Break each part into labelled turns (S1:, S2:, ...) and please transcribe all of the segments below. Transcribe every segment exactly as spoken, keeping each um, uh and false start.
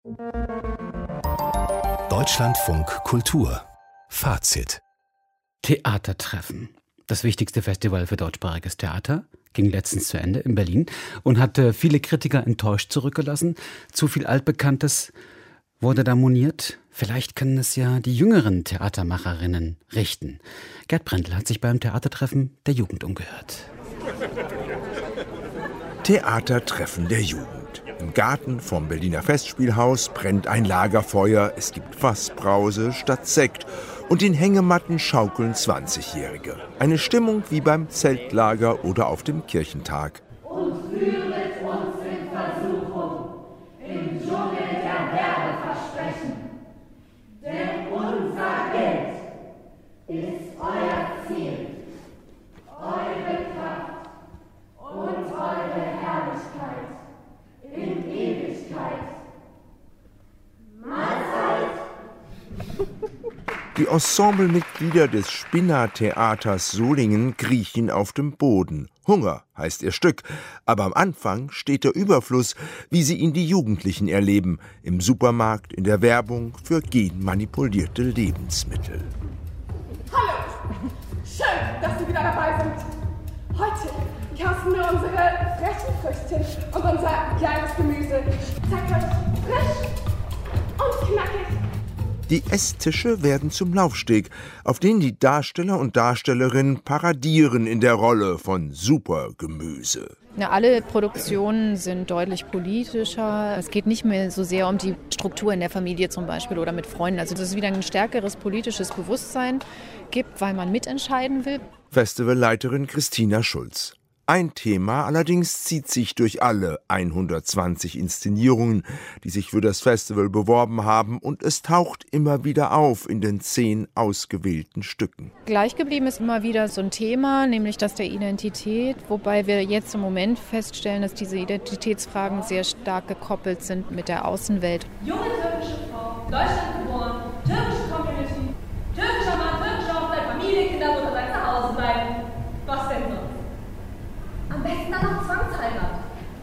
S1: Deutschlandfunk Kultur Fazit.
S2: Theatertreffen. Das wichtigste Festival für deutschsprachiges Theater ging letztens zu Ende in Berlin und hat viele Kritiker enttäuscht zurückgelassen. Zu viel Altbekanntes wurde da moniert. Vielleicht können es ja die jüngeren Theatermacherinnen richten. Gerd Brendel hat sich beim Theatertreffen der Jugend umgehört.
S3: Theatertreffen der Jugend. Im Garten vom Berliner Festspielhaus brennt ein Lagerfeuer, es gibt Fassbrause statt Sekt und in Hängematten schaukeln zwanzigjährige. Eine Stimmung wie beim Zeltlager oder auf dem Kirchentag.
S4: Und führet uns in Versuchung, im Dschungel der Werbeversprechen. Denn unser Geld ist euer Ziel, eure Kraft und eure Herrlichkeit in Ewigkeit. Mahlzeit!
S3: Die Ensemblemitglieder des Spinner-Theaters Solingen kriechen auf dem Boden. Hunger heißt ihr Stück, aber am Anfang steht der Überfluss, wie sie ihn die Jugendlichen erleben, im Supermarkt, in der Werbung für genmanipulierte Lebensmittel.
S5: Hallo! Schön, dass Sie wieder dabei sind. Heute kosten wir unsere frischen Früchte und unser kleines Gemüse. Zeigt euch frisch und knackig.
S3: Die Esstische werden zum Laufsteg, auf denen die Darsteller und Darstellerinnen paradieren in der Rolle von Supergemüse.
S6: Ja, alle Produktionen sind deutlich politischer. Es geht nicht mehr so sehr um die Struktur in der Familie zum Beispiel oder mit Freunden. Also dass es wieder ein stärkeres politisches Bewusstsein gibt, weil man mitentscheiden will.
S3: Festivalleiterin Christina Schulz. Ein Thema allerdings zieht sich durch alle hundertzwanzig Inszenierungen, die sich für das Festival beworben haben, und es taucht immer wieder auf in den zehn ausgewählten Stücken.
S6: Gleich geblieben ist immer wieder so ein Thema, nämlich das der Identität, wobei wir jetzt im Moment feststellen, dass diese Identitätsfragen sehr stark gekoppelt sind mit der Außenwelt.
S7: Junge türkische Frau, Deutschland geboren, türkische Community, türkischer Mann, türkische Hochzeit, Familie, Kinder, Mutter, sein Zuhause bleiben. Was denn sonst? Am besten dann noch Zwangsheirat.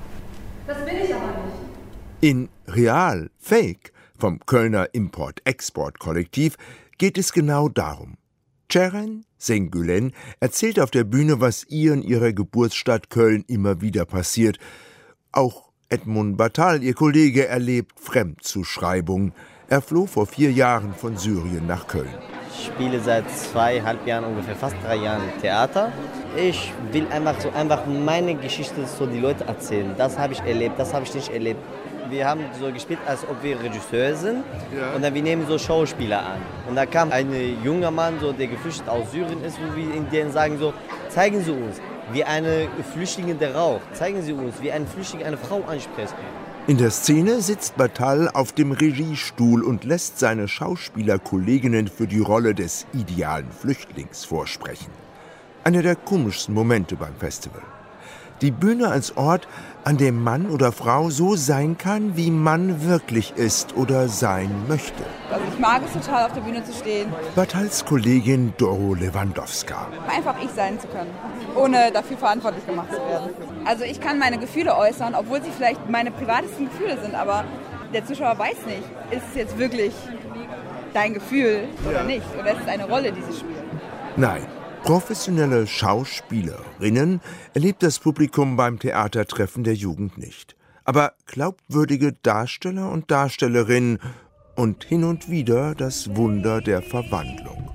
S7: Das will ich aber nicht.
S3: In Real Fake vom Kölner Import-Export-Kollektiv geht es genau darum. Ceren Sengülen erzählt auf der Bühne, was ihr in ihrer Geburtsstadt Köln immer wieder passiert. Auch Edmund Batal, ihr Kollege, erlebt Fremdzuschreibungen. Er floh vor vier Jahren von Syrien nach Köln.
S8: Ich spiele seit zweieinhalb Jahren, ungefähr fast drei Jahren Theater. Ich will einfach so einfach meine Geschichte so die Leute erzählen. Das habe ich erlebt, das habe ich nicht erlebt. Wir haben so gespielt, als ob wir Regisseur sind, ja. Und dann wir nehmen so Schauspieler an. Und da kam ein junger Mann, so, der geflüchtet aus Syrien ist, wo wir denen sagen so, zeigen Sie uns, wie eine Flüchtlinge der raucht. Zeigen Sie uns, wie ein Flüchtling eine Frau anspricht.
S3: In der Szene sitzt Batal auf dem Regiestuhl und lässt seine Schauspielerkolleginnen für die Rolle des idealen Flüchtlings vorsprechen. Einer der komischsten Momente beim Festival. Die Bühne als Ort, an dem Mann oder Frau so sein kann, wie man wirklich ist oder sein möchte.
S9: Also ich mag es total, auf der Bühne zu stehen.
S3: Batals Kollegin Doro Lewandowska.
S9: Einfach ich sein zu können, ohne dafür verantwortlich gemacht zu werden. Also ich kann meine Gefühle äußern, obwohl sie vielleicht meine privatesten Gefühle sind, aber der Zuschauer weiß nicht, ist es jetzt wirklich dein Gefühl oder nicht? Oder ist es eine Rolle, die sie spielen?
S3: Nein. Professionelle Schauspielerinnen erlebt das Publikum beim Theatertreffen der Jugend nicht. Aber glaubwürdige Darsteller und Darstellerinnen und hin und wieder das Wunder der Verwandlung.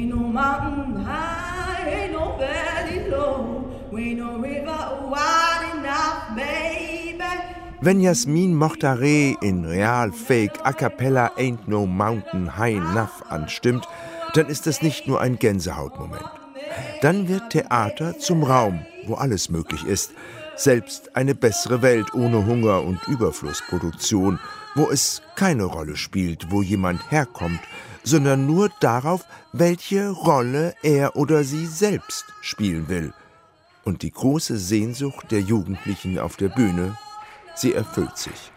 S3: Wenn Jasmin Mokhtareh in Real Fake A Cappella Ain't No Mountain High Enough anstimmt, dann ist das nicht nur ein Gänsehautmoment. Dann wird Theater zum Raum, wo alles möglich ist. Selbst eine bessere Welt ohne Hunger und Überflussproduktion, wo es keine Rolle spielt, wo jemand herkommt, sondern nur darauf, welche Rolle er oder sie selbst spielen will. Und die große Sehnsucht der Jugendlichen auf der Bühne, sie erfüllt sich.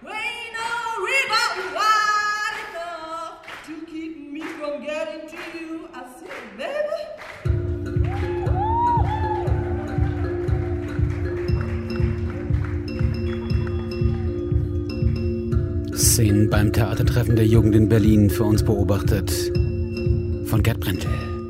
S2: Szenen beim Theatertreffen der Jugend in Berlin für uns beobachtet von Gerd Brendel.